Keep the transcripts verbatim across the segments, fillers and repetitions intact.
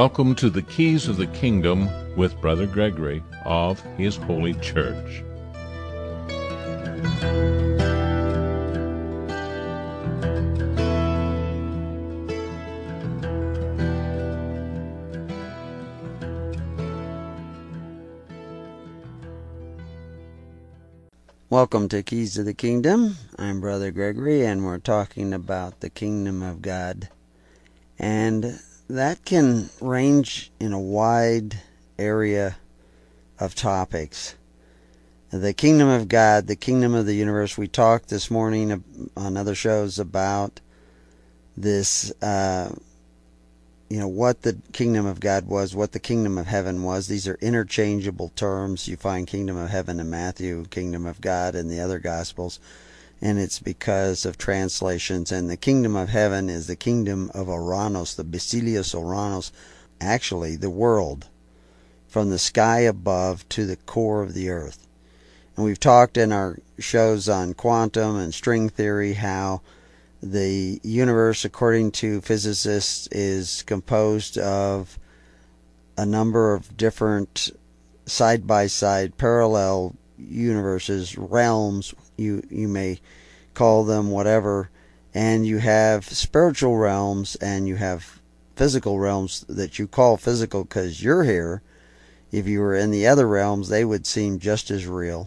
Welcome to the Keys of the Kingdom with Brother Gregory of His Holy Church. Welcome to Keys of the Kingdom. I'm Brother Gregory, and we're talking about the Kingdom of God. And that can range in a wide area of topics. The Kingdom of God, the Kingdom of the universe. We talked this morning on other shows about this, uh, you know, what the Kingdom of God was, what the Kingdom of Heaven was. These are interchangeable terms. You find Kingdom of Heaven in Matthew, Kingdom of God in the other Gospels, and it's because of translations. And the Kingdom of Heaven is the Kingdom of Oranos, the Basilios Oranos, actually the world, from the sky above to the core of the earth. And we've talked in our shows on quantum and string theory how the universe, according to physicists, is composed of a number of different side-by-side parallel universes, realms, you, you may call them whatever, and you have spiritual realms and you have physical realms that you call physical because you're here. If you were in the other realms, they would seem just as real.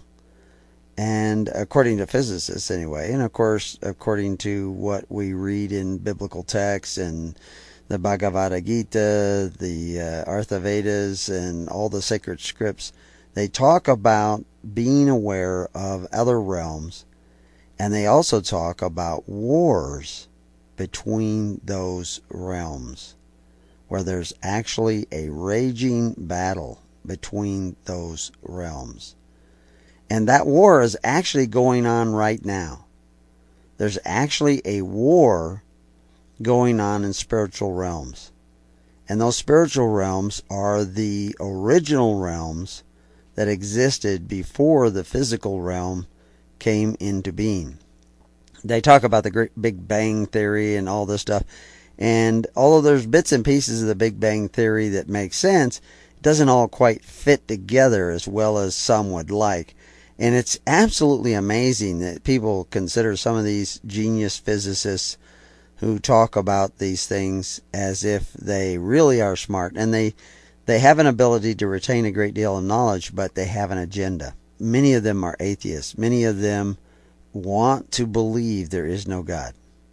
And according to physicists anyway, and of course according to what we read in biblical texts and the Bhagavad Gita, the uh, Artha Vedas, and all the sacred scripts, they talk about being aware of other realms, and they also talk about wars between those realms, where there's actually a raging battle between those realms. And that war is actually going on right now. There's actually a war going on in spiritual realms. And those spiritual realms are the original realms that existed before the physical realm came into being. They talk about the Great Big Bang Theory and all this stuff. And although there's bits and pieces of the Big Bang Theory that make sense, it doesn't all quite fit together as well as some would like. And it's absolutely amazing that people consider some of these genius physicists who talk about these things as if they really are smart. And they, they have an ability to retain a great deal of knowledge, but they have an agenda. Many of them are atheists. Many of them want to believe there is no God.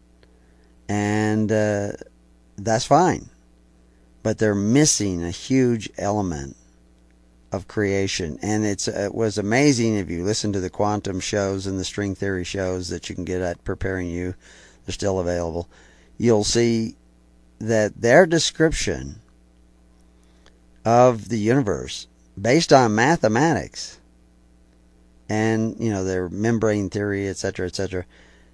And uh, that's fine. But they're missing a huge element of creation. And it's it was amazing if you listen to the quantum shows and the string theory shows that you can get at Preparing You. They're still available. You'll see that their description of the universe, based on mathematics and, you know, their membrane theory, et cetera, et cetera,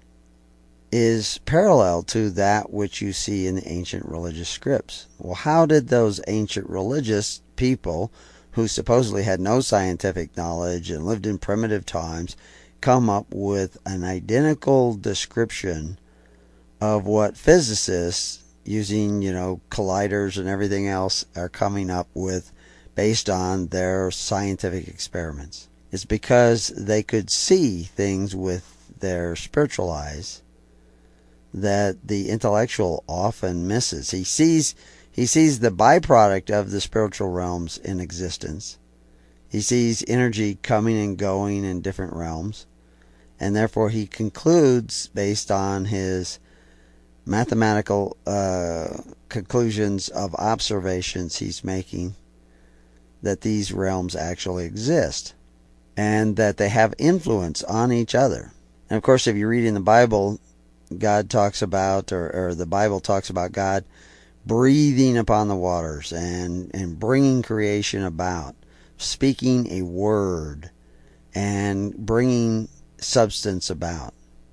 is parallel to that which you see in the ancient religious scripts. Well, how did those ancient religious people, who supposedly had no scientific knowledge and lived in primitive times, come up with an identical description of what physicists, using, you know, colliders and everything else, are coming up with based on their scientific experiments? It's because they could see things with their spiritual eyes that the intellectual often misses. He sees He sees the byproduct of the spiritual realms in existence. He sees energy coming and going in different realms. And therefore he concludes, based on his mathematical uh, conclusions of observations he's making, that these realms actually exist. And that they have influence on each other. And of course, if you read in the Bible, God talks about, or, or the Bible talks about God breathing upon the waters and, and bringing creation about, speaking a word and bringing substance about.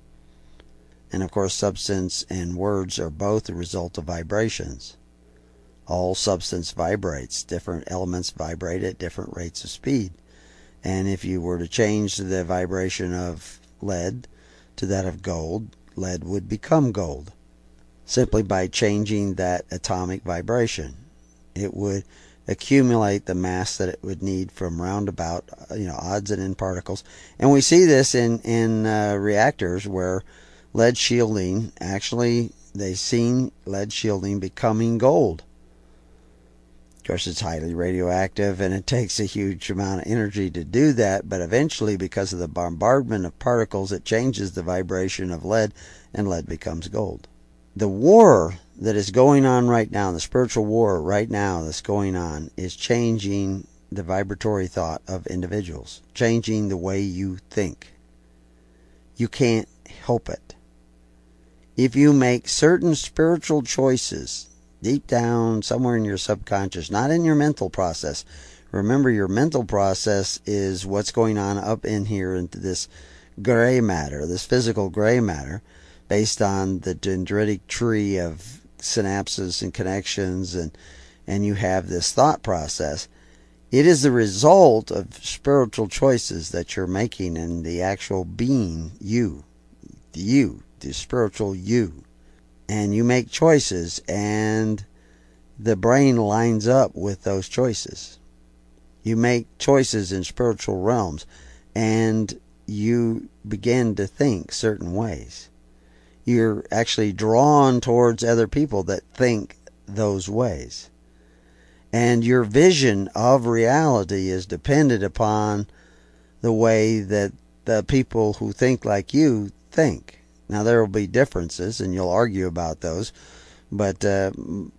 And of course, substance and words are both the result of vibrations. All substance vibrates. Different elements vibrate at different rates of speed. And if you were to change the vibration of lead to that of gold, lead would become gold, simply by changing that atomic vibration. It would accumulate the mass that it would need from roundabout, you know, odds and end particles. And we see this in, in uh, reactors where lead shielding, actually, they've seen lead shielding becoming gold. Of course, it's highly radioactive, and it takes a huge amount of energy to do that, but eventually, because of the bombardment of particles, it changes the vibration of lead, and lead becomes gold. The war that is going on right now, the spiritual war right now that's going on, is changing the vibratory thought of individuals, changing the way you think. You can't help it. If you make certain spiritual choices deep down somewhere in your subconscious, not in your mental process. Remember, your mental process is what's going on up in here into this gray matter, this physical gray matter, based on the dendritic tree of synapses and connections, and, and you have this thought process. It is the result of spiritual choices that you're making in the actual being, you, you, the spiritual you. And you make choices, and the brain lines up with those choices. You make choices in spiritual realms, and you begin to think certain ways. You're actually drawn towards other people that think those ways. And your vision of reality is dependent upon the way that the people who think like you think. Now, there will be differences, and you'll argue about those, but uh,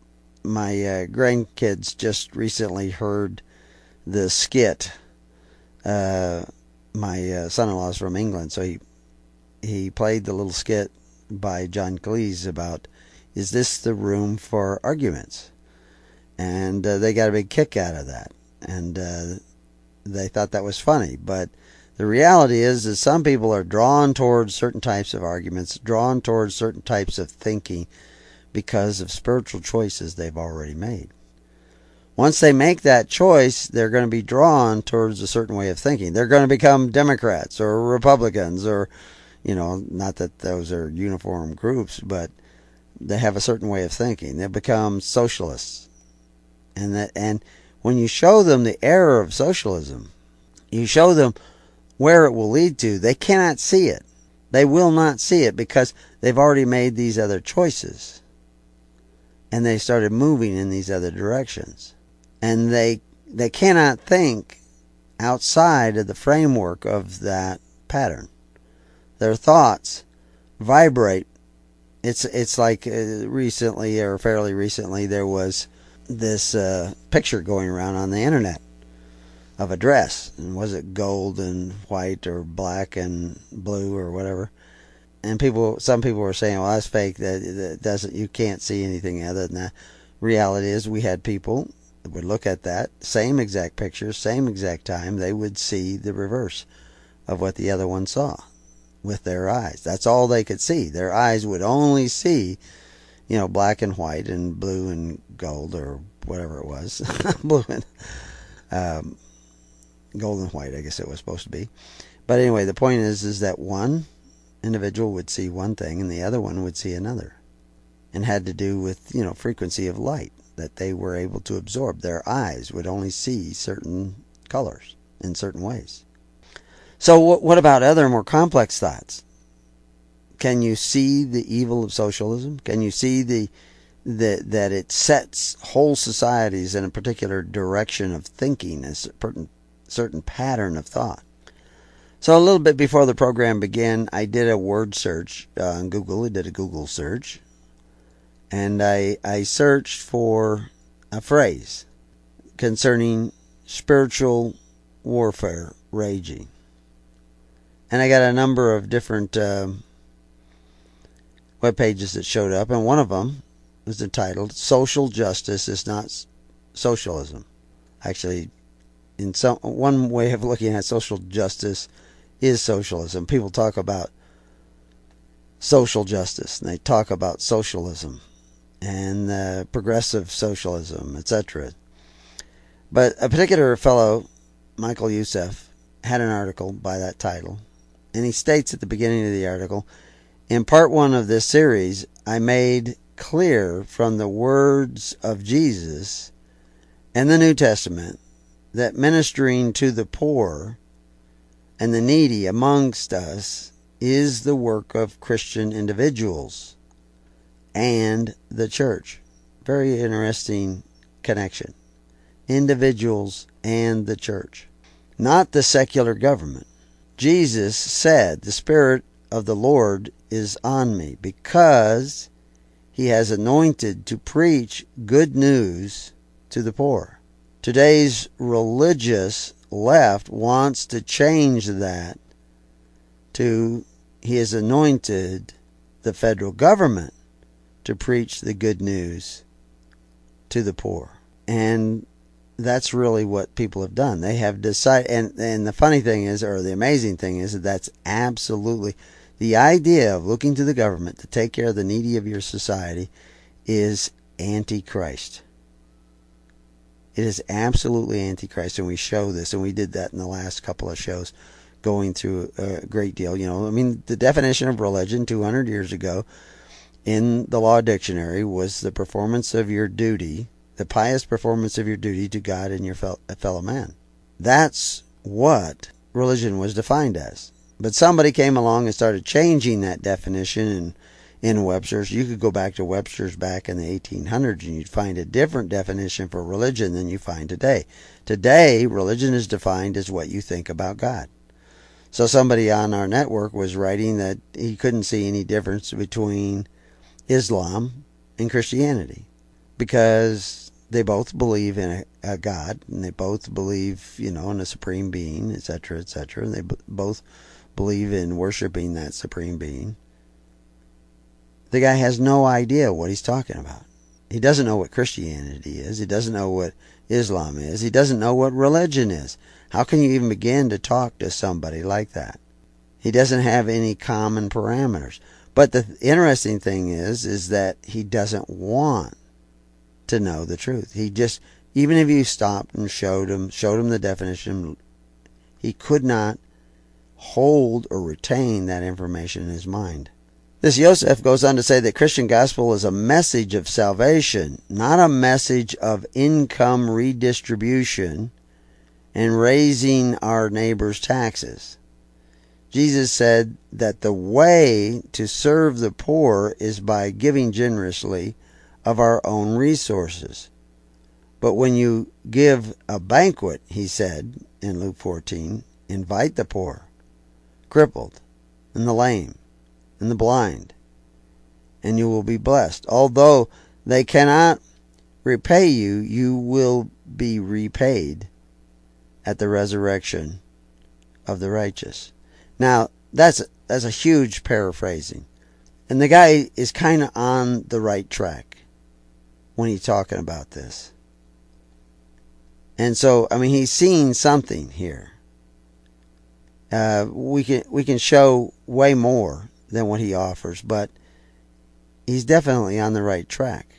my uh, grandkids just recently heard the skit. Uh, my uh, son-in-law's from England, so he he played the little skit by John Cleese about, is this the room for arguments? And uh, they got a big kick out of that, and uh, they thought that was funny. But the reality is that some people are drawn towards certain types of arguments, drawn towards certain types of thinking because of spiritual choices they've already made. Once they make that choice, they're going to be drawn towards a certain way of thinking. They're going to become Democrats or Republicans, or, you know, not that those are uniform groups, but they have a certain way of thinking. They become socialists. And that, and when you show them the error of socialism, you show them where it will lead to, they cannot see it. They will not see it because they've already made these other choices. And they started moving in these other directions. And they they cannot think outside of the framework of that pattern. Their thoughts vibrate. It's it's like uh, recently, or fairly recently, there was this uh, picture going around on the internet of a dress. And was it gold and white or black and blue or whatever? And people, some people were saying, well, that's fake. That, that doesn't, you can't see anything other than that. Reality is, we had people that would look at that same exact picture, same exact time, they would see the reverse of what the other one saw with their eyes. That's all they could see. Their eyes would only see, you know, black and white and blue and gold, or whatever it was. Blue and um, gold and white, I guess it was supposed to be. But anyway, the point is, is that one individual would see one thing and the other one would see another. And had to do with, you know, frequency of light that they were able to absorb. Their eyes would only see certain colors in certain ways. So what about other more complex thoughts? Can you see the evil of socialism? Can you see the, the that it sets whole societies in a particular direction of thinking, a certain, certain pattern of thought? So a little bit before the program began, I did a word search uh, on Google. I did a Google search. And I, I searched for a phrase concerning spiritual warfare raging. And I got a number of different uh, web pages that showed up. And one of them was entitled, Social Justice is Not Socialism. Actually, in some one way of looking at social justice is socialism. People talk about social justice, and they talk about socialism and uh, progressive socialism, et cetera. But a particular fellow, Michael Youssef, had an article by that title, and he states at the beginning of the article, in part one of this series, I made clear from the words of Jesus and the New Testament that ministering to the poor and the needy amongst us is the work of Christian individuals and the church. Very interesting connection. Individuals and the church, not the secular government. Jesus said, "The Spirit of the Lord is on me, because He has anointed to preach good news to the poor." Today's religious left wants to change that to He has anointed the federal government to preach the good news to the poor. And that's really what people have done. They have decided, and, and the funny thing is, or the amazing thing is, that that's absolutely, the idea of looking to the government to take care of the needy of your society is antichrist. It is absolutely antichrist, and we show this, and we did that in the last couple of shows, going through a great deal. You know, I mean, the definition of religion two hundred years ago in the Law Dictionary was the performance of your duty, the pious performance of your duty to God and your fellow man. That's what religion was defined as. But somebody came along and started changing that definition in, in Webster's. You could go back to Webster's back in the eighteen hundreds and you'd find a different definition for religion than you find today. Today, religion is defined as what you think about God. So somebody on our network was writing that he couldn't see any difference between Islam and Christianity, because they both believe in a, a God, and they both believe, you know, in a supreme being, et cetera, et cetera. And they b- both believe in worshiping that supreme being. The guy has no idea what he's talking about. He doesn't know what Christianity is. He doesn't know what Islam is. He doesn't know what religion is. How can you even begin to talk to somebody like that? He doesn't have any common parameters. But the interesting thing is, is that he doesn't want to know the truth. He just, even if you stopped and showed him, showed him the definition, he could not hold or retain that information in his mind. This Yosef goes on to say that Christian gospel is a message of salvation, not a message of income redistribution and raising our neighbor's taxes. Jesus said that the way to serve the poor is by giving generously of our own resources. But when you give a banquet, he said in Luke fourteen, invite the poor, crippled, and the lame, and the blind, and you will be blessed. Although they cannot repay you, you will be repaid at the resurrection of the righteous. Now, that's a, that's a huge paraphrasing. And the guy is kind of on the right track when he's talking about this. And so, I mean, he's seeing something here. Uh, we can we can show way more than what he offers, but he's definitely on the right track.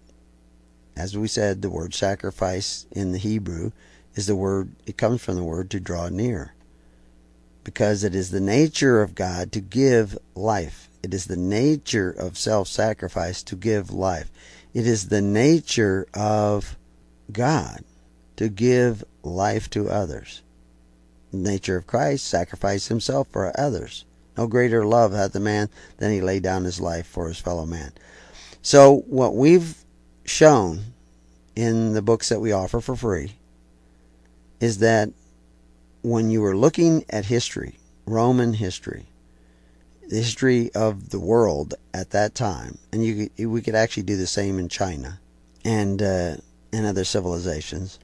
As we said, the word sacrifice in the Hebrew is the word, it comes from the word to draw near. Because it is the nature of God to give life. It is the nature of self-sacrifice to give life. It is the nature of God to give life to others. The nature of Christ, sacrificed himself for others. No greater love hath the man than he laid down his life for his fellow man. So what we've shown in the books that we offer for free is that when you were looking at history, Roman history, the history of the world at that time, and you could, we could actually do the same in China and uh, and other civilizations,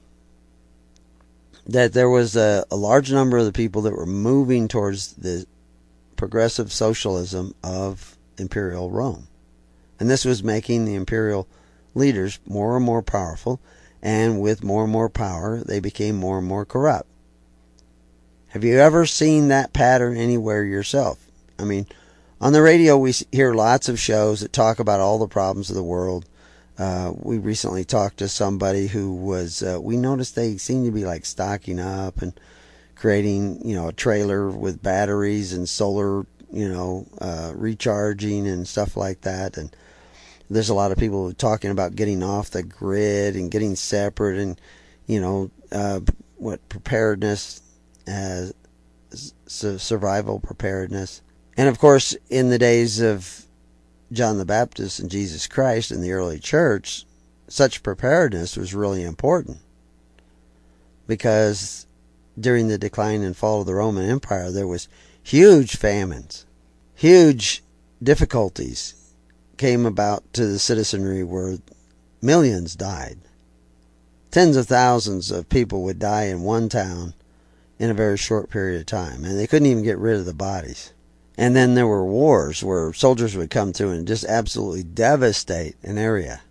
that there was a, a large number of the people that were moving towards the progressive socialism of imperial Rome. And this was making the imperial leaders more and more powerful, and with more and more power, they became more and more corrupt. Have you ever seen that pattern anywhere yourself? I mean, on the radio we hear lots of shows that talk about all the problems of the world. Uh, we recently talked to somebody who was, uh, we noticed they seemed to be like stocking up and creating, you know, a trailer with batteries and solar, you know, uh, recharging and stuff like that. And there's a lot of people talking about getting off the grid and getting separate and you know, uh, what preparedness, as survival preparedness. And of course, in the days of John the Baptist and Jesus Christ in the early church, such preparedness was really important, because during the decline and fall of the Roman Empire, there was huge famines, huge difficulties came about to the citizenry where millions died. Tens of thousands of people would die in one town in a very short period of time, and they couldn't even get rid of the bodies. And then there were wars where soldiers would come through and just absolutely devastate an area.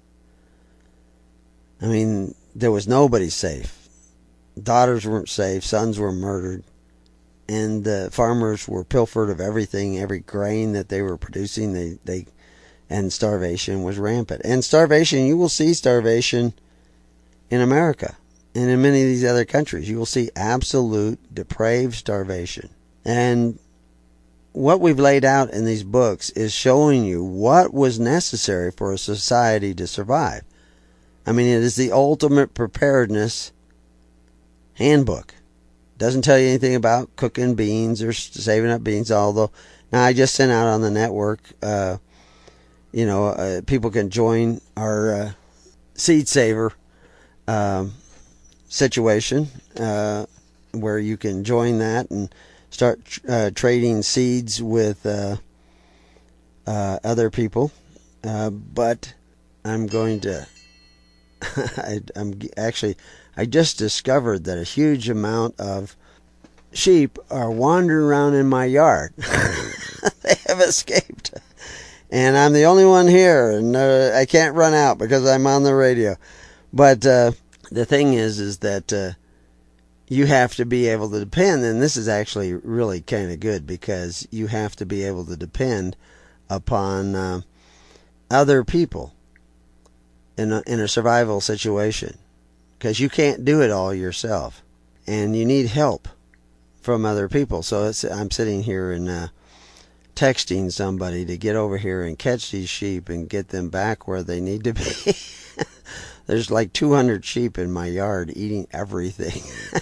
I mean, there was nobody safe. Daughters weren't safe, sons were murdered, and the farmers were pilfered of everything, every grain that they were producing. They, they, and starvation was rampant. And starvation, you will see starvation in America and in many of these other countries. You will see absolute depraved starvation. And what we've laid out in these books is showing you what was necessary for a society to survive. I mean, it is the ultimate preparedness handbook. Doesn't tell you anything about cooking beans or saving up beans, although now I just sent out on the network, uh, you know, uh, people can join our uh, Seed Saver um, situation, uh, where you can join that and start uh, trading seeds with uh, uh, other people. Uh, but I'm going to, I, I'm actually, I just discovered that a huge amount of sheep are wandering around in my yard. They have escaped. And I'm the only one here, and uh, I can't run out because I'm on the radio. But uh, the thing is, is that uh, you have to be able to depend, and this is actually really kind of good, because you have to be able to depend upon uh, other people in a, in a survival situation, because you can't do it all yourself, and you need help from other people. So it's, I'm sitting here and uh, texting somebody to get over here and catch these sheep and get them back where they need to be. There's like two hundred sheep in my yard eating everything.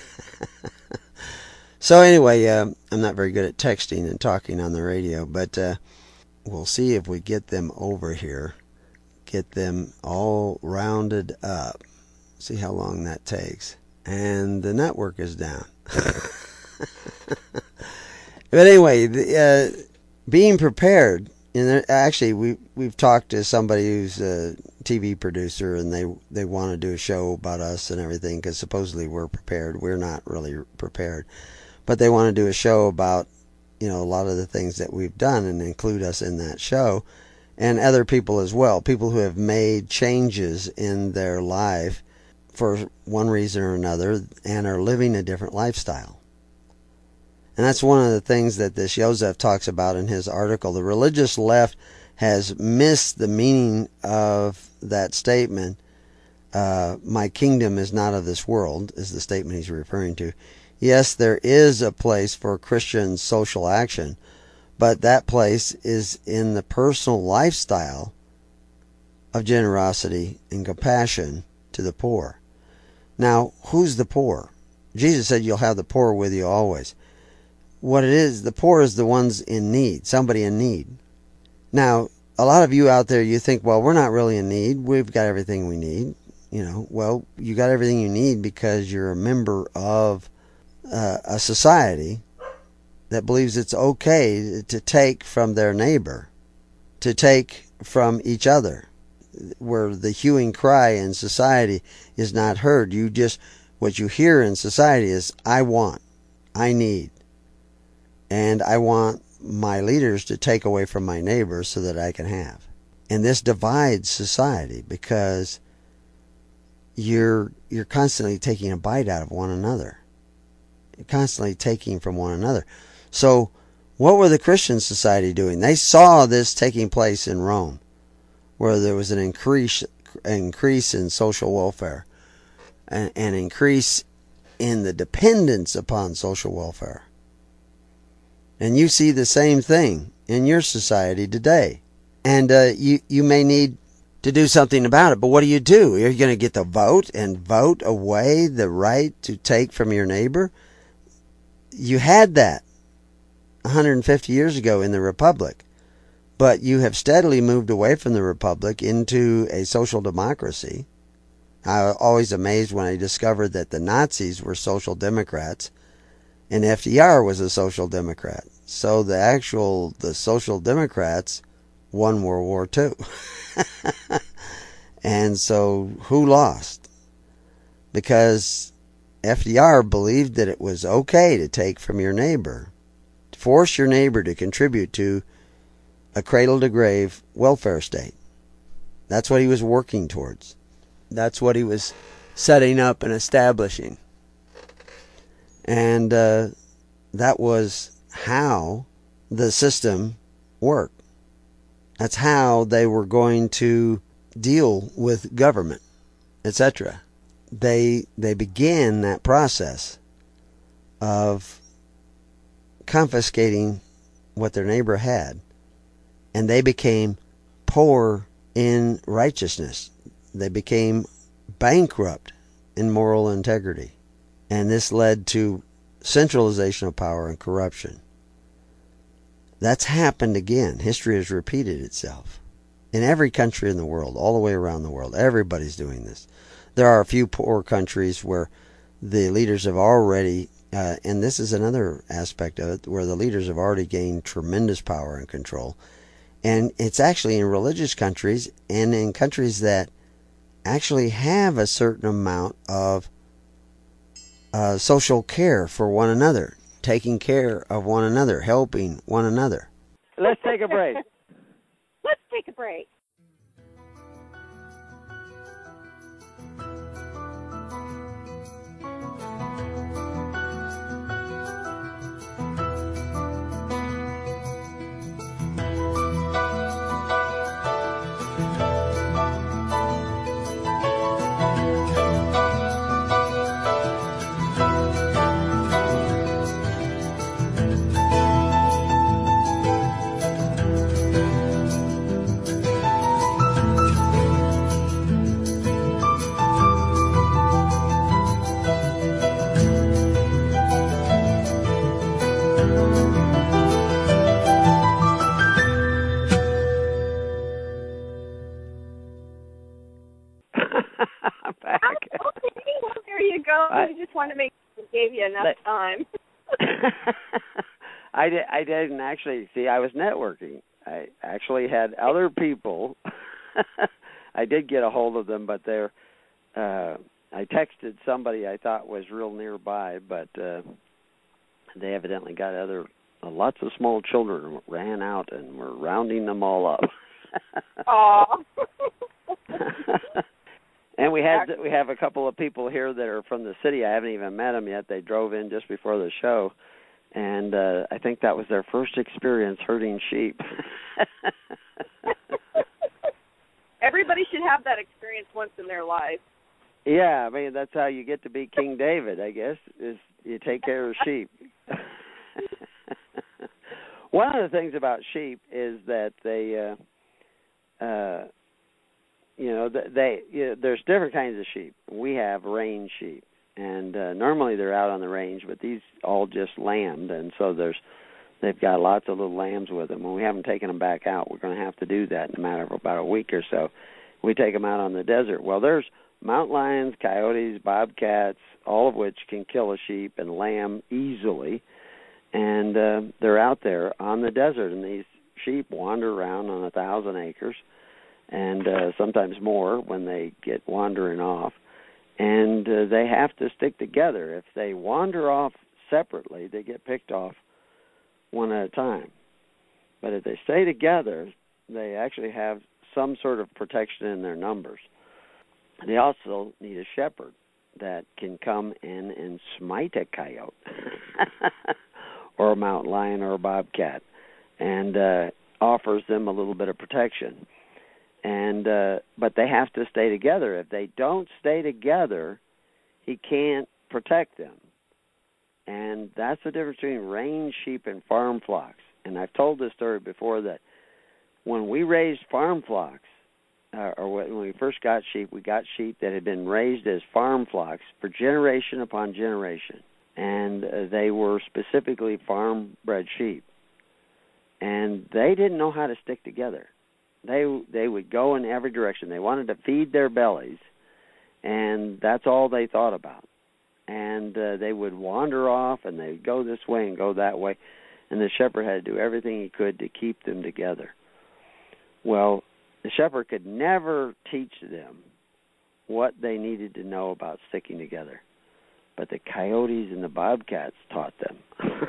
So anyway, uh, I'm not very good at texting and talking on the radio, but uh, we'll see if we get them over here, get them all rounded up. See how long that takes. And the network is down. But anyway, the, uh, being prepared, and actually we, we've talked to somebody who's a T V producer, and they, they want to do a show about us and everything, because supposedly we're prepared. We're not really prepared. But they want to do a show about, you know, a lot of the things that we've done and include us in that show, and other people as well, people who have made changes in their life for one reason or another and are living a different lifestyle. And that's one of the things that this Joseph talks about in his article. The religious left has missed the meaning of that statement. Uh, my kingdom is not of this world, is the statement he's referring to. Yes, there is a place for Christian social action, but that place is in the personal lifestyle of generosity and compassion to the poor. Now, who's the poor? Jesus said you'll have the poor with you always. What it is, the poor is the ones in need, somebody in need. Now, a lot of you out there, you think, well, we're not really in need. We've got everything we need. You know, well, you got everything you need because you're a member of uh, a society that believes it's okay to take from their neighbor, to take from each other, where the hue and cry in society is not heard. You just, what you hear in society is, I want, I need, and I want my leaders to take away from my neighbors so that I can have. And this divides society, because you're you're constantly taking a bite out of one another. You're constantly taking from one another. So what were the Christian society doing? They saw this taking place in Rome, where there was an increase increase in social welfare, an, an increase in the dependence upon social welfare. And you see the same thing in your society today. And uh, you, you may need to do something about it. But what do you do? Are you going to get the vote and vote away the right to take from your neighbor? You had that one hundred fifty years ago in the Republic, but you have steadily moved away from the Republic into a social democracy. I was always amazed when I discovered that the Nazis were social democrats and F D R was a social democrat. So the actual, the social democrats won World War Two. And so who lost? Because F D R believed that it was okay to take from your neighbor, to force your neighbor to contribute to a cradle-to-grave welfare state. That's what he was working towards. That's what he was setting up and establishing. And uh, that was how the system worked. That's how they were going to deal with government, et cetera. They they began that process of confiscating what their neighbor had, and they became poor in righteousness. They became bankrupt in moral integrity, and this led to centralization of power and corruption. That's happened again. History has repeated itself. In every country in the world, all the way around the world, everybody's doing this. There are a few poor countries where the leaders have already, uh, and this is another aspect of it, where the leaders have already gained tremendous power and control. And it's actually in religious countries and in countries that actually have a certain amount of uh, social care for one another, taking care of one another, helping one another. Let's take a break. Let's take a break. Back. Okay, well, there you go. I just wanted to make sure we gave you enough Let, time. I, did, I didn't actually, see, I was networking. I actually had other people. I did get a hold of them, but they're, uh, I texted somebody I thought was real nearby, but uh, they evidently got other, uh, lots of small children ran out and were rounding them all up. Aw. And we had we have a couple of people here that are from the city. I haven't even met them yet. They drove in just before the show, and uh, I think that was their first experience herding sheep. Everybody should have that experience once in their life. Yeah, I mean, that's how you get to be King David, I guess, is you take care of sheep. One of the things about sheep is that they, uh, uh, you know, they you know, there's different kinds of sheep. We have range sheep, and uh, normally they're out on the range, but these all just lambed, and so there's they've got lots of little lambs with them. When we haven't taken them back out, we're going to have to do that in a matter of about a week or so. We take them out on the desert. Well, there's mountain lions, coyotes, bobcats, all of which can kill a sheep and lamb easily, and uh, they're out there on the desert, and these sheep wander around on a thousand acres, and uh, sometimes more when they get wandering off, and uh, they have to stick together. If they wander off separately, they get picked off one at a time. But if they stay together, they actually have some sort of protection in their numbers. They also need a shepherd that can come in and smite a coyote or a mountain lion or a bobcat, and uh, offers them a little bit of protection. And uh, but they have to stay together. If they don't stay together, he can't protect them. And that's the difference between range sheep and farm flocks. And I've told this story before that when we raised farm flocks, uh, or when we first got sheep, we got sheep that had been raised as farm flocks for generation upon generation, and uh, they were specifically farm-bred sheep, and they didn't know how to stick together. They they would go in every direction. They wanted to feed their bellies, and that's all they thought about. And uh, they would wander off, and they'd go this way and go that way, and the shepherd had to do everything he could to keep them together. Well, the shepherd could never teach them what they needed to know about sticking together, but the coyotes and the bobcats taught them.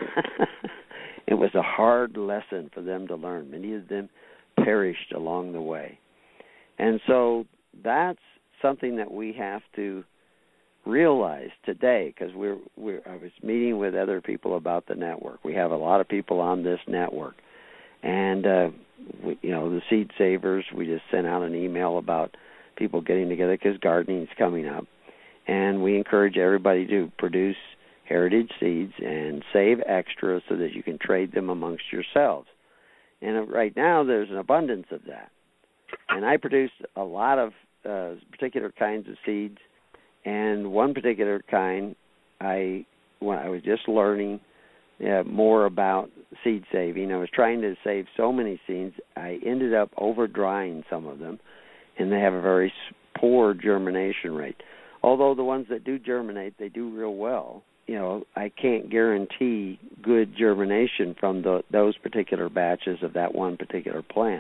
It was a hard lesson for them to learn. Many of them perished along the way. And so that's something that we have to realize today, because we're, we're I was meeting with other people about the network. We have a lot of people on this network. And, uh, we, you know, the Seed Savers, we just sent out an email about people getting together because gardening's coming up. And we encourage everybody to produce heritage seeds and save extra so that you can trade them amongst yourselves. And right now there's an abundance of that. And I produce a lot of uh, particular kinds of seeds. And one particular kind, I when I was just learning uh, more about seed saving, I was trying to save so many seeds, I ended up over drying some of them, and they have a very poor germination rate. Although the ones that do germinate, they do real well. You know, I can't guarantee good germination from the, those particular batches of that one particular plant.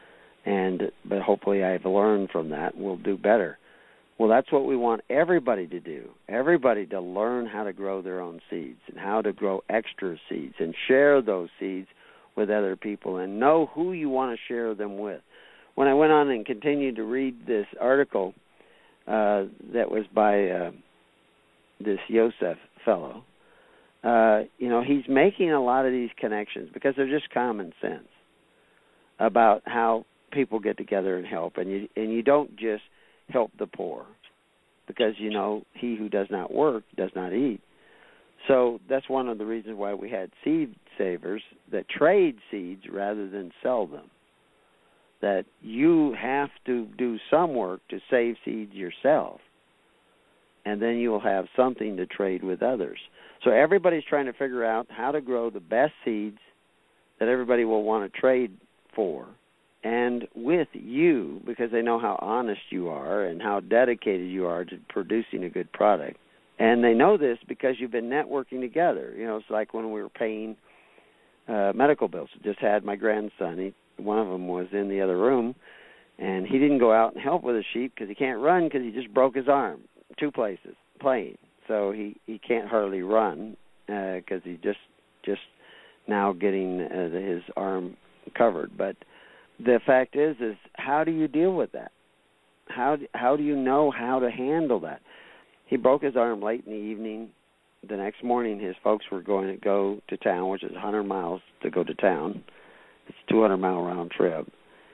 And but hopefully I've learned from that and we'll do better. Well, that's what we want everybody to do, everybody to learn how to grow their own seeds and how to grow extra seeds and share those seeds with other people and know who you want to share them with. When I went on and continued to read this article uh, that was by uh, this Yosef fellow, uh, you know, he's making a lot of these connections because they're just common sense about how people get together and help. And you, and you don't just help the poor because, you know, he who does not work does not eat. So that's one of the reasons why we had seed savers that trade seeds rather than sell them. That you have to do some work to save seeds yourself, and then you will have something to trade with others. So everybody's trying to figure out how to grow the best seeds that everybody will want to trade for, and with you, because they know how honest you are and how dedicated you are to producing a good product. And they know this because you've been networking together. You know, it's like when we were paying uh, medical bills. I just had my grandson. He, one of them was in the other room, and he didn't go out and help with the sheep because he can't run because he just broke his arm two places playing. So he, he can't hardly run because uh, he just just now getting uh, his arm covered. But the fact is, is how do you deal with that? How do, how do you know how to handle that? He broke his arm late in the evening. The next morning, his folks were going to go to town, which is one hundred miles to go to town. It's a two hundred mile round trip.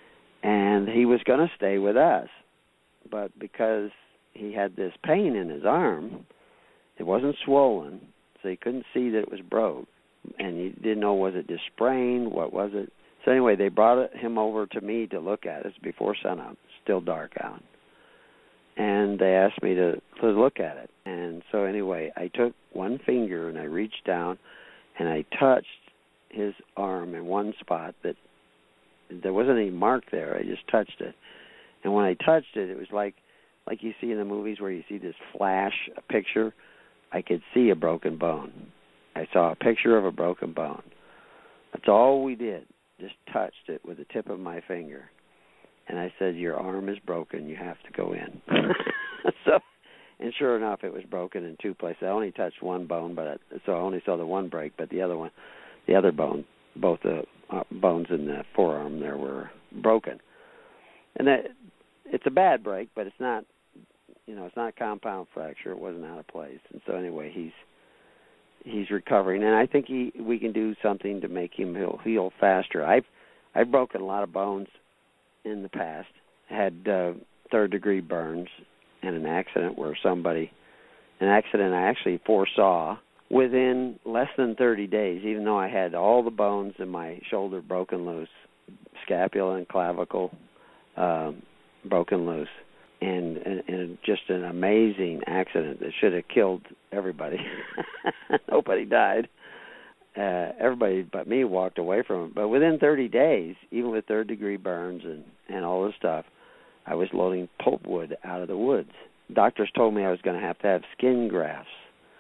And he was going to stay with us. But because he had this pain in his arm, it wasn't swollen, so he couldn't see that it was broke. And he didn't know, was it just sprained? What was it? So anyway, they brought him over to me to look at it. It's before sunup, still dark out. And they asked me to, to look at it. And so anyway, I took one finger and I reached down and I touched his arm in one spot that there wasn't any mark there. I just touched it. And when I touched it, it was like like you see in the movies where you see this flash, a picture. I could see a broken bone. I saw a picture of a broken bone. That's all we did, just touched it with the tip of my finger. And I said, your arm is broken. You have to go in. so, and sure enough, it was broken in two places. I only touched one bone, but I, so I only saw the one break. But the other one, the other bone, both the uh, bones in the forearm there were broken. And that it's a bad break, but it's not, you know, it's not a compound fracture. It wasn't out of place. And so anyway, he's he's recovering, and I think he we can do something to make him heal, heal faster. I've I've broken a lot of bones in the past. I had uh, third degree burns and an accident where somebody, an accident I actually foresaw within less than thirty days, even though I had all the bones in my shoulder broken loose, scapula and clavicle, um, broken loose. And, and, and just an amazing accident that should have killed everybody. Nobody died. Uh, everybody but me walked away from it. But within thirty days, even with third-degree burns and, and all this stuff, I was loading pulpwood out of the woods. Doctors told me I was going to have to have skin grafts.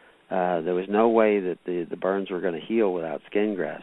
Uh, there was no way that the, the burns were going to heal without skin grafts.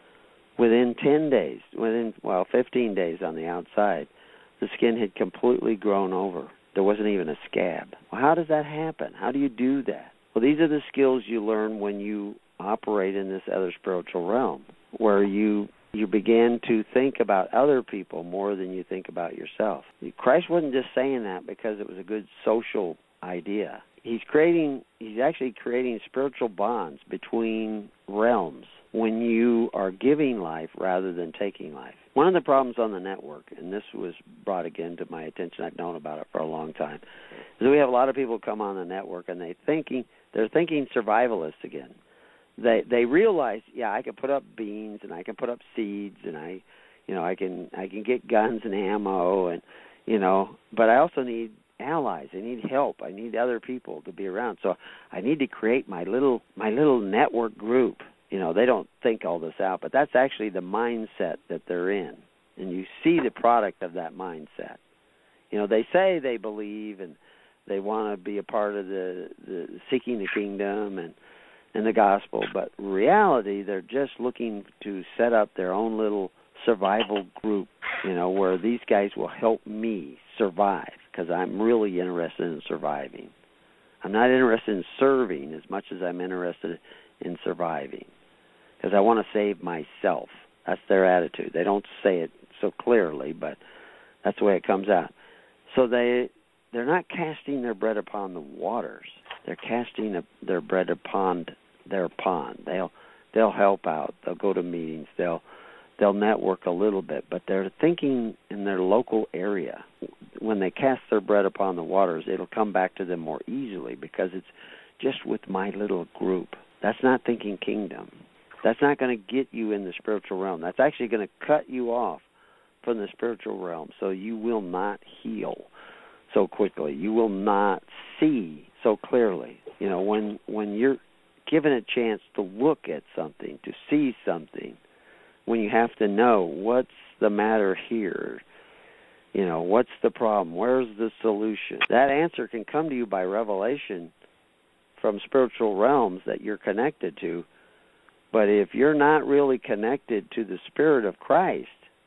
Within ten days, within, well, fifteen days on the outside, the skin had completely grown over. There wasn't even a scab. Well, how does that happen? How do you do that? Well, these are the skills you learn when you operate in this other spiritual realm, where you you begin to think about other people more than you think about yourself. Christ wasn't just saying that because it was a good social idea. He's creating, he's actually creating spiritual bonds between realms when you are giving life rather than taking life. One of the problems on the network, and this was brought again to my attention, I've known about it for a long time, is that we have a lot of people come on the network and they thinking they're thinking survivalists again. They they realize, yeah, I can put up beans and I can put up seeds and I, you know, I can I can get guns and ammo and, you know, but I also need allies. I need help. I need other people to be around. So I need to create my little my little network group. You know, they don't think all this out, but that's actually the mindset that they're in. And you see the product of that mindset. You know, they say they believe and they want to be a part of the, the seeking the kingdom and, and the gospel, but in reality, they're just looking to set up their own little survival group, you know, where these guys will help me survive because I'm really interested in surviving. I'm not interested in serving as much as I'm interested in surviving, because I want to save myself. That's their attitude. They don't say it so clearly, but that's the way it comes out. So they, they're not casting their bread upon the waters. They're casting a, their bread upon their pond. They'll they'll help out. They'll go to meetings. They'll they'll network a little bit, but they're thinking in their local area. When they cast their bread upon the waters, it'll come back to them more easily because it's just with my little group. That's not thinking kingdom. That's not going to get you in the spiritual realm. That's actually going to cut you off from the spiritual realm, so you will not heal so quickly. You will not see so clearly. You know, when when you're given a chance to look at something, to see something, when you have to know what's the matter here, you know, what's the problem, where's the solution, that answer can come to you by revelation from spiritual realms that you're connected to. But if you're not really connected to the Spirit of Christ,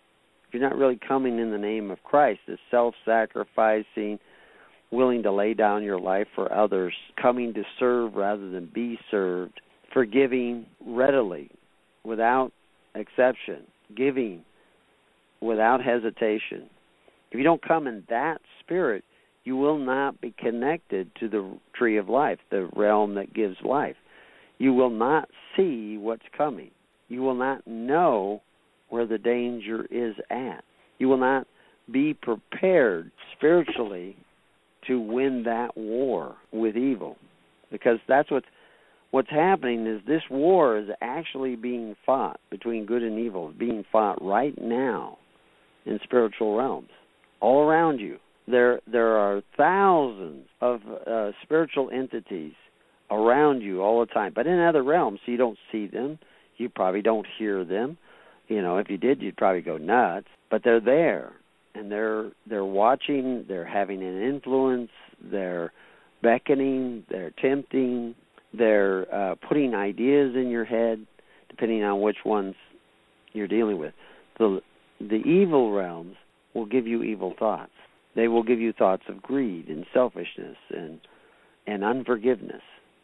if you're not really coming in the name of Christ, the self-sacrificing, willing to lay down your life for others, coming to serve rather than be served, forgiving readily, without exception, giving without hesitation. If you don't come in that spirit, you will not be connected to the tree of life, the realm that gives life. You will not see what's coming. You will not know where the danger is at. You will not be prepared spiritually to win that war with evil, because that's what's what's happening is this war is actually being fought between good and evil. It's being fought right now in spiritual realms all around you. There there are thousands of uh, spiritual entities around you all the time, but in other realms, so you don't see them. You probably don't hear them. You know, if you did, you'd probably go nuts. But they're there, and they're they're watching. They're having an influence. They're beckoning. They're tempting. They're uh, putting ideas in your head, depending on which ones you're dealing with. The the evil realms will give you evil thoughts. They will give you thoughts of greed and selfishness and and unforgiveness.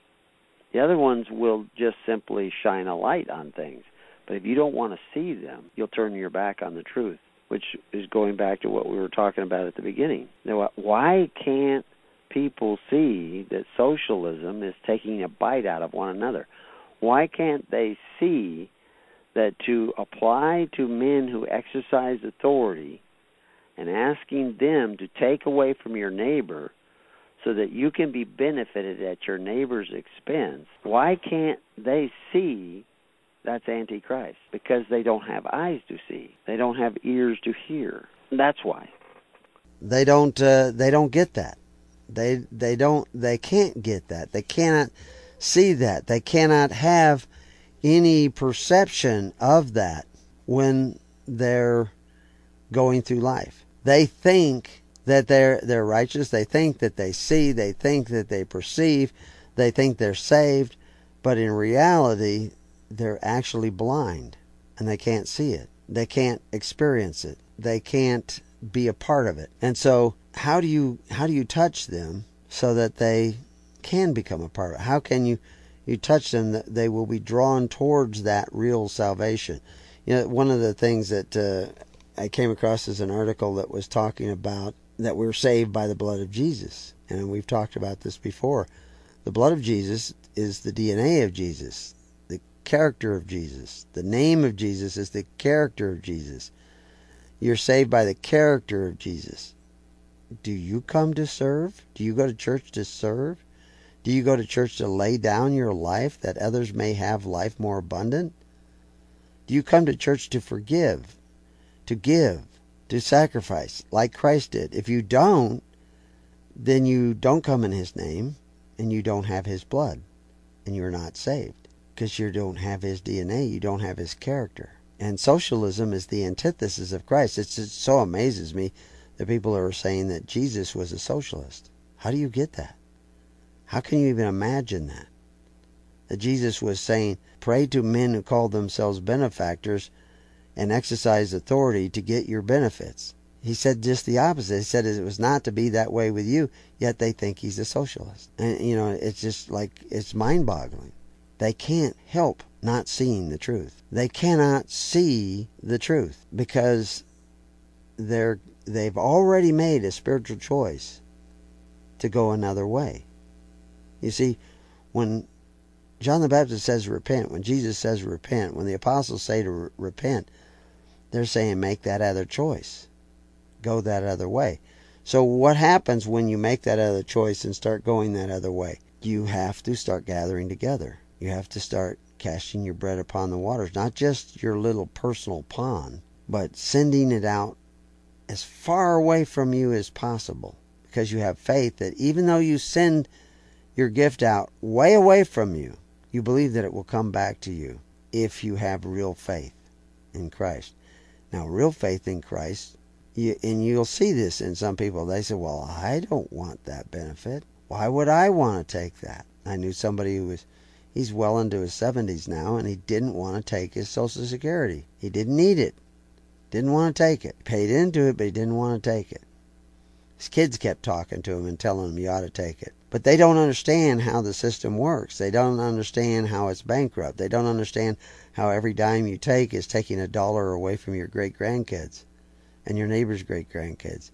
The other ones will just simply shine a light on things. But if you don't want to see them, you'll turn your back on the truth, which is going back to what we were talking about at the beginning. Now, why can't people see that socialism is taking a bite out of one another? Why can't they see that to apply to men who exercise authority and asking them to take away from your neighbor so that you can be benefited at your neighbor's expense, why can't they see that's Antichrist? Because they don't have eyes to see. They don't have ears to hear. That's why. They don't. Uh, they don't get that. They they don't. They can't get that. They cannot see that. They cannot have any perception of that when they're going through life. They think that they're they're righteous. They think that they see. They think that they perceive. They think they're saved, but in reality, they're actually blind, and they can't see it. They can't experience it. They can't be a part of it. And so, how do you how do you touch them so that they can become a part of it? How can you you touch them that they will be drawn towards that real salvation? You know, one of the things that uh, I came across is an article that was talking about that we're saved by the blood of Jesus, and we've talked about this before. The blood of Jesus is the D N A of Jesus, the character of Jesus. The name of Jesus is the character of Jesus. You're saved by the character of Jesus. Do you come to serve? Do you go to church to serve? Do you go to church to lay down your life that others may have life more abundant? Do you come to church to forgive, to give, to sacrifice like Christ did? If you don't, then you don't come in His name, and you don't have His blood, and you're not saved because you don't have His D N A, you don't have His character. And socialism is the antithesis of Christ. It's, it so amazes me that people are saying that Jesus was a socialist. How do you get that? How can you even imagine that? That Jesus was saying, pray to men who call themselves benefactors and exercise authority to get your benefits. He said just the opposite. He said it was not to be that way with you, yet they think He's a socialist. And, you know, it's just like, it's mind-boggling. They can't help not seeing the truth. They cannot see the truth because they're, they've already made a spiritual choice to go another way. You see, when John the Baptist says repent, when Jesus says repent, when the apostles say to re- repent, they're saying make that other choice. Go that other way. So what happens when you make that other choice and start going that other way? You have to start gathering together. You have to start casting your bread upon the waters. Not just your little personal pond, but sending it out as far away from you as possible. Because you have faith that even though you send your gift out way away from you, you believe that it will come back to you if you have real faith in Christ. Now, real faith in Christ, you, and you'll see this in some people. They say, well, I don't want that benefit. Why would I want to take that? I knew somebody who was, he's well into his seventies now, and he didn't want to take his Social Security. He didn't need it. Didn't want to take it. Paid into it, but he didn't want to take it. His kids kept talking to him and telling him you ought to take it. But they don't understand how the system works. They don't understand how it's bankrupt. They don't understand how every dime you take is taking a dollar away from your great-grandkids and your neighbor's great-grandkids.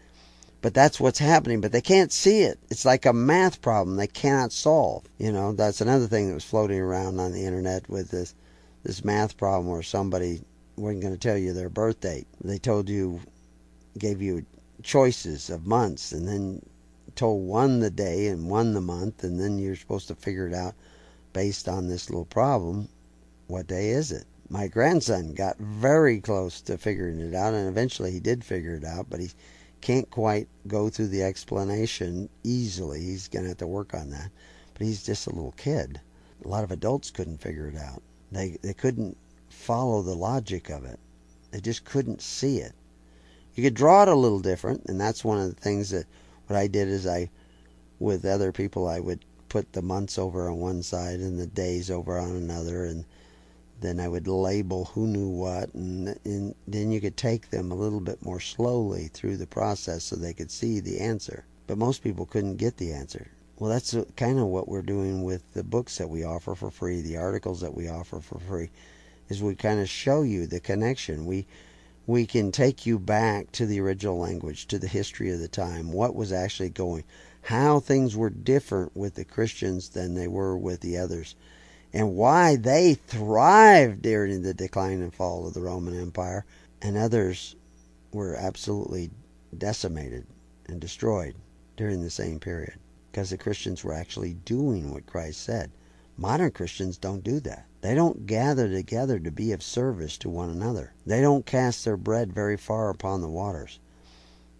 But that's what's happening. But they can't see it. It's like a math problem they cannot solve. You know, that's another thing that was floating around on the internet with this, this math problem where somebody wasn't going to tell you their birth date. They told you, gave you choices of months, and then told one the day and one the month, and then you're supposed to figure it out based on this little problem. What day is it? My grandson got very close to figuring it out, and eventually he did figure it out, but he can't quite go through the explanation easily. He's going to have to work on that. But he's just a little kid. A lot of adults couldn't figure it out. They they couldn't follow the logic of it. They just couldn't see it. You could draw it a little different, and that's one of the things that what I did is I, with other people, I would put the months over on one side and the days over on another, and then I would label who knew what, and, and then you could take them a little bit more slowly through the process so they could see the answer. But most people couldn't get the answer. Well, that's kind of what we're doing with the books that we offer for free, the articles that we offer for free, is we kind of show you the connection. We we can take you back to the original language, to the history of the time, what was actually going, how things were different with the Christians than they were with the others, and why they thrived during the decline and fall of the Roman Empire, and others were absolutely decimated and destroyed during the same period, because the Christians were actually doing what Christ said. Modern Christians don't do that. They don't gather together to be of service to one another. They don't cast their bread very far upon the waters.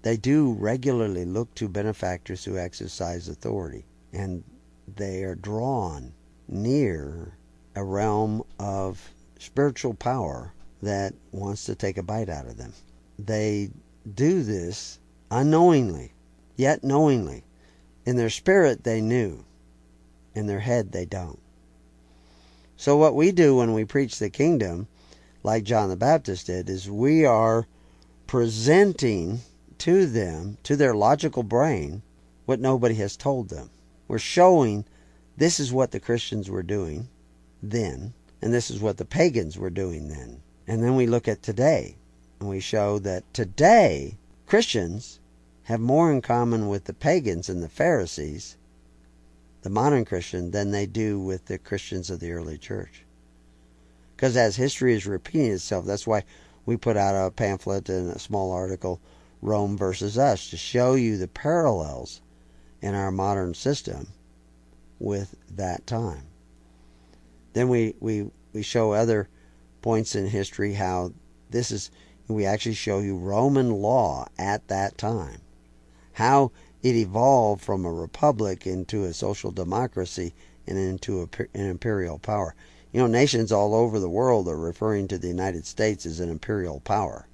they do regularly look to benefactors who exercise authority, and they are drawn near a realm of spiritual power that wants to take a bite out of them. They do this unknowingly, yet knowingly. In their spirit they knew, in their head they don't. So what we do when we preach the kingdom, like John the Baptist did, is we are presenting to them, to their logical brain, what nobody has told them. We're showing this is what the Christians were doing then, and this is what the pagans were doing then. And then we look at today, and we show that today Christians have more in common with the pagans and the Pharisees, the modern Christian, than they do with the Christians of the early church. Because as history is repeating itself, that's why we put out a pamphlet and a small article, Rome versus Us, to show you the parallels in our modern system with that time. Then we, we, we show other points in history how this is, we actually show you Roman law at that time, how it evolved from a republic into a social democracy and into a, an imperial power. You know, nations all over the world are referring to the United States as an imperial power.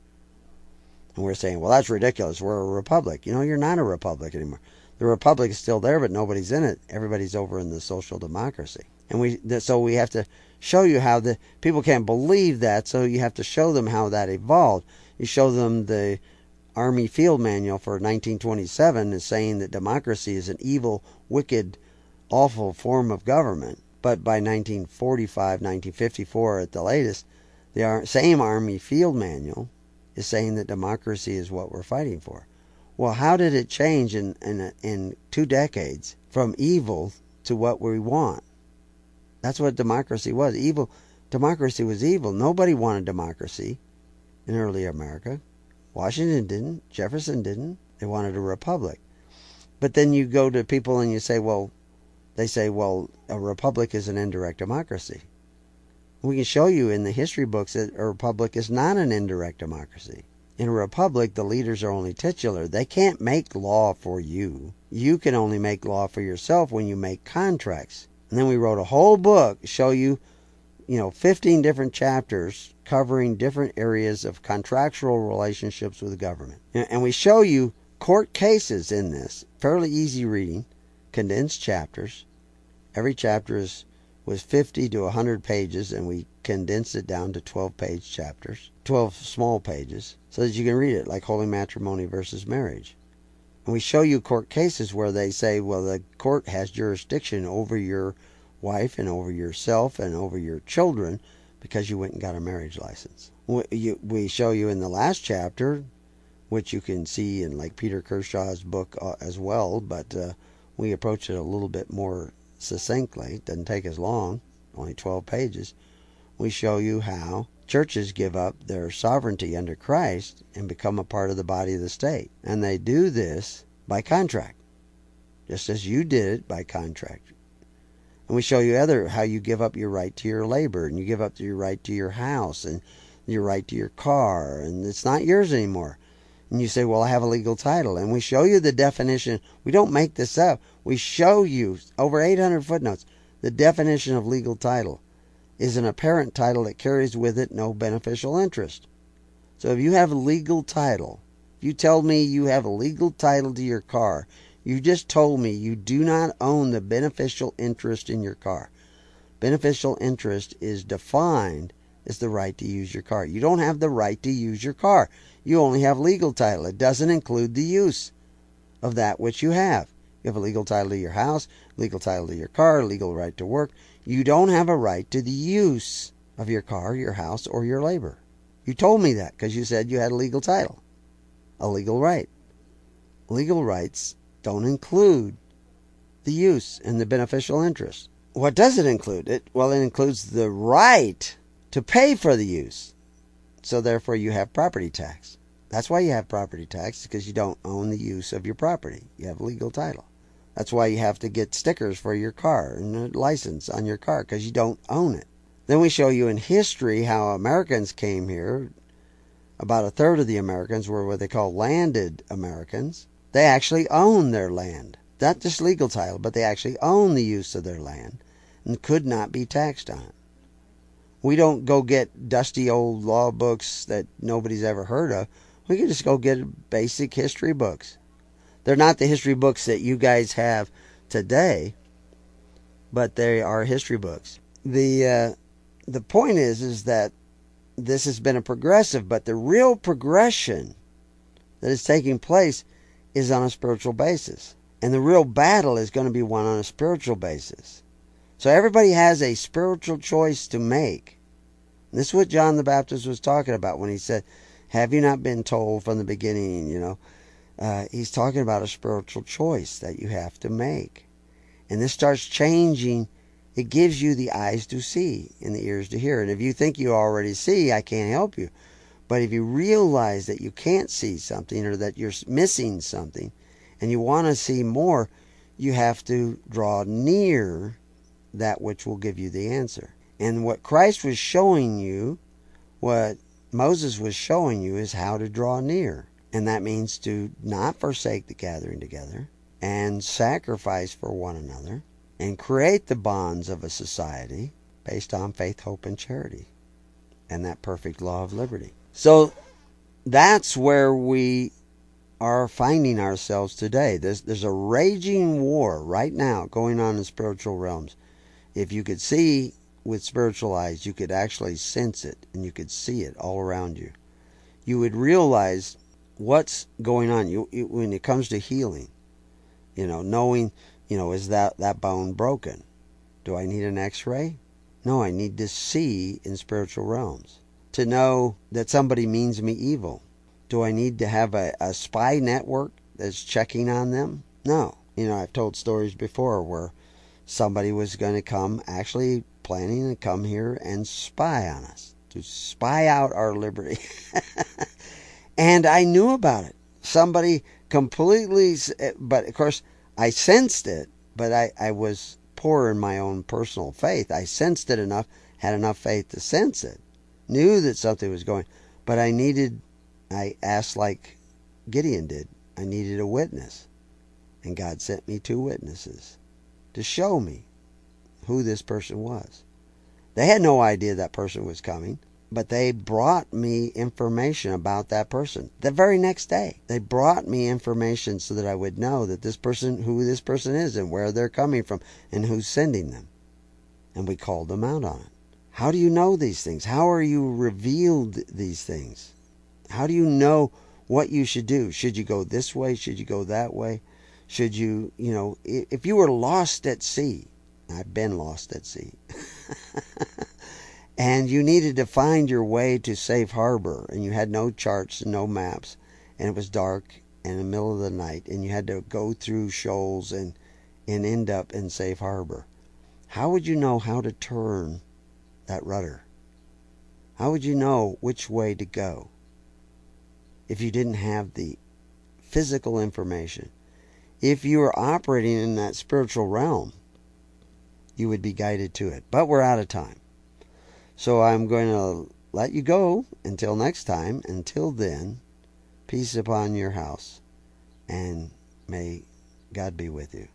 And we're saying, well, that's ridiculous. We're a republic. You know, you're not a republic anymore. The republic is still there, but nobody's in it. Everybody's over in the social democracy. And we, so we have to show you how the people can't believe that, so you have to show them how that evolved. You show them the Army Field Manual for nineteen twenty-seven is saying that democracy is an evil, wicked, awful form of government. But by nineteen forty-five, nineteen fifty-four at the latest, the same Army Field Manual is saying that democracy is what we're fighting for. Well, how did it change in, in, in two decades from evil to what we want? That's what democracy was. Evil. Democracy was evil. Nobody wanted democracy in early America. Washington didn't. Jefferson didn't. They wanted a republic. But then you go to people and you say, well, they say, well, a republic is an indirect democracy. We can show you in the history books that a republic is not an indirect democracy. In a republic, the leaders are only titular. They can't make law for you. You can only make law for yourself when you make contracts. And then we wrote a whole book, show you, you know, fifteen different chapters covering different areas of contractual relationships with the government. And we show you court cases in this, fairly easy reading, condensed chapters. Every chapter is was fifty to one hundred pages, and we condensed it down to twelve page chapters, twelve small pages, so that you can read it, like Holy Matrimony versus Marriage. And we show you court cases where they say, well, the court has jurisdiction over your wife and over yourself and over your children because you went and got a marriage license. We show you in the last chapter, which you can see in like Peter Kershaw's book uh, as well, but uh, we approach it a little bit more succinctly. It doesn't take as long, only twelve pages. We show you how churches give up their sovereignty under Christ and become a part of the body of the state. And they do this by contract, just as you did it by contract. And we show you other how you give up your right to your labor, and you give up your right to your house and your right to your car, and it's not yours anymore. And you say, well, I have a legal title. And we show you the definition. We don't make this up. We show you over eight hundred footnotes. The definition of legal title is an apparent title that carries with it no beneficial interest. So if you have a legal title, if you tell me you have a legal title to your car, you just told me you do not own the beneficial interest in your car. Beneficial interest is defined as the right to use your car. You don't have the right to use your car. You only have legal title. It doesn't include the use of that which you have. You have a legal title to your house, legal title to your car, legal right to work. You don't have a right to the use of your car, your house, or your labor. You told me that because you said you had a legal title, a legal right. Legal rights don't include the use and the beneficial interest. What does it include? It, well, it includes the right to pay for the use. So therefore you have property tax. That's why you have property tax, because you don't own the use of your property. You have legal title. That's why you have to get stickers for your car and a license on your car, because you don't own it. Then we show you in history how Americans came here About a third of the Americans were what they call landed Americans. They actually own their land. Not just legal title, but they actually own the use of their land and could not be taxed on it. We don't go get dusty old law books that nobody's ever heard of. We can just go get basic history books. They're not the history books that you guys have today, but they are history books. The uh, the point is, is that this has been a progressive, but the real progression that is taking place is on a spiritual basis. And the real battle is going to be won on a spiritual basis. So everybody has a spiritual choice to make. And this is what John the Baptist was talking about when he said, have you not been told from the beginning, you know? Uh, he's talking about a spiritual choice that you have to make. And this starts changing. It gives you the eyes to see and the ears to hear. And if you think you already see, I can't help you. But if you realize that you can't see something or that you're missing something and you want to see more, you have to draw near that which will give you the answer. And what Christ was showing you, what Moses was showing you, is how to draw near. And that means to not forsake the gathering together and sacrifice for one another and create the bonds of a society based on faith, hope, and charity and that perfect law of liberty. So that's where we are finding ourselves today. There's, there's a raging war right now going on in spiritual realms. If you could see with spiritual eyes, you could actually sense it and you could see it all around you. You would realize what's going on. You, you when it comes to healing, you know, knowing, you know, is that, that bone broken? Do I need an x-ray? No, I need to see in spiritual realms. To know that somebody means me evil. Do I need to have a, a spy network that's checking on them? No. You know, I've told stories before where somebody was going to come, actually planning to come here and spy on us, to spy out our liberty. And I knew about it. Somebody completely, but of course I sensed it, but I, I was poor in my own personal faith. I sensed it enough, had enough faith to sense it, knew that something was going, but I needed, I asked like Gideon did, I needed a witness. And God sent me two witnesses to show me who this person was. They had no idea that person was coming, but they brought me information about that person. The very next day, they brought me information so that I would know that this person, who this person is and where they're coming from and who's sending them. And we called them out on it. How do you know these things? How are you revealed these things? How do you know what you should do? Should you go this way? Should you go that way? Should you, you know, if you were lost at sea, I've been lost at sea, and you needed to find your way to safe harbor, and you had no charts and no maps, and it was dark in the middle of the night, and you had to go through shoals and, and end up in safe harbor. How would you know how to turn that rudder? How would you know which way to go if you didn't have the physical information? If you were operating in that spiritual realm, you would be guided to it. But we're out of time. So I'm going to let you go until next time. Until then, peace upon your house, and may God be with you.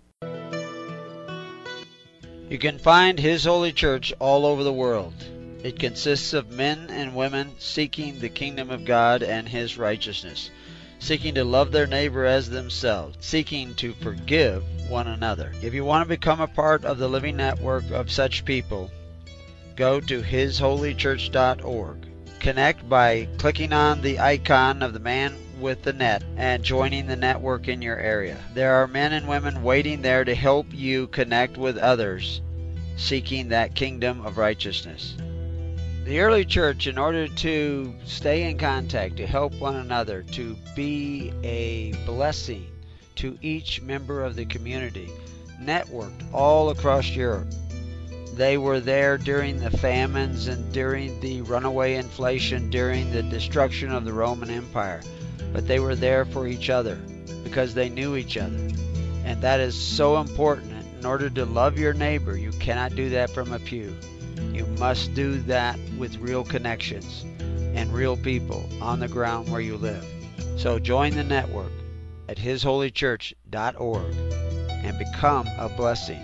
You can find His Holy Church all over the world. It consists of men and women seeking the kingdom of God and His righteousness, seeking to love their neighbor as themselves, seeking to forgive one another. If you want to become a part of the living network of such people, go to his holy church dot org. Connect by clicking on the icon of the man with the net and joining the network in your area. There are men and women waiting there to help you connect with others seeking that kingdom of righteousness. The early church, in order to stay in contact, to help one another, to be a blessing to each member of the community, networked all across Europe. They were there during the famines and during the runaway inflation, during the destruction of the Roman Empire. But they were there for each other because they knew each other. And that is so important. In order to love your neighbor, you cannot do that from a pew. You must do that with real connections. and real people on the ground where you live. So join the network at his holy church dot org and become a blessing.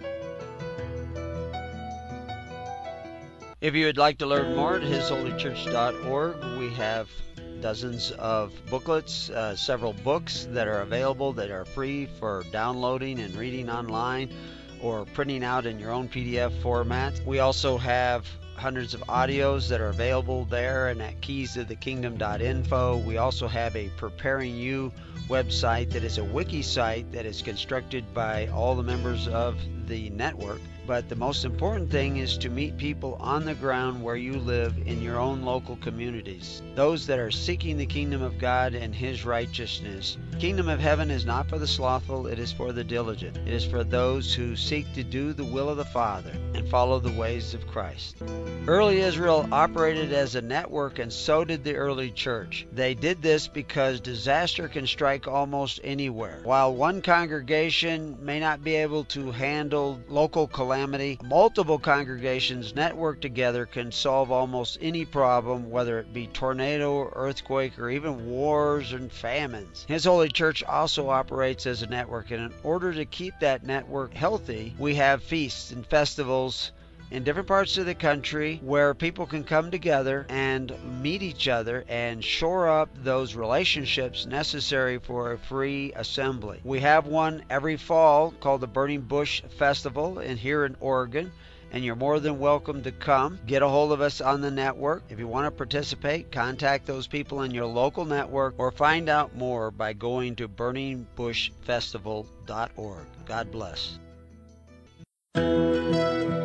If you would like to learn more at his holy church dot org, we have dozens of booklets, uh, several books that are available that are free for downloading and reading online or printing out in your own P D F format. We also have hundreds of audios that are available there and at keys to the kingdom dot info. We also have a Preparing You website that is a wiki site that is constructed by all the members of the network. But the most important thing is to meet people on the ground where you live in your own local communities, those that are seeking the kingdom of God and his righteousness. Kingdom of heaven is not for the slothful, it is for the diligent. It is for those who seek to do the will of the Father and follow the ways of Christ. Early Israel operated as a network, and so did the early church. They did this because disaster can strike almost anywhere. While one congregation may not be able to handle local calamity, multiple congregations networked together can solve almost any problem, whether it be tornado, earthquake, or even wars and famines. His Holy Church also operates as a network, and in order to keep that network healthy, we have feasts and festivals in different parts of the country where people can come together and meet each other and shore up those relationships necessary for a free assembly. We have one every fall called the Burning Bush Festival in here in Oregon, and you're more than welcome to come. Get a hold of us on the network. If you want to participate, contact those people in your local network or find out more by going to burning bush festival dot org. God bless.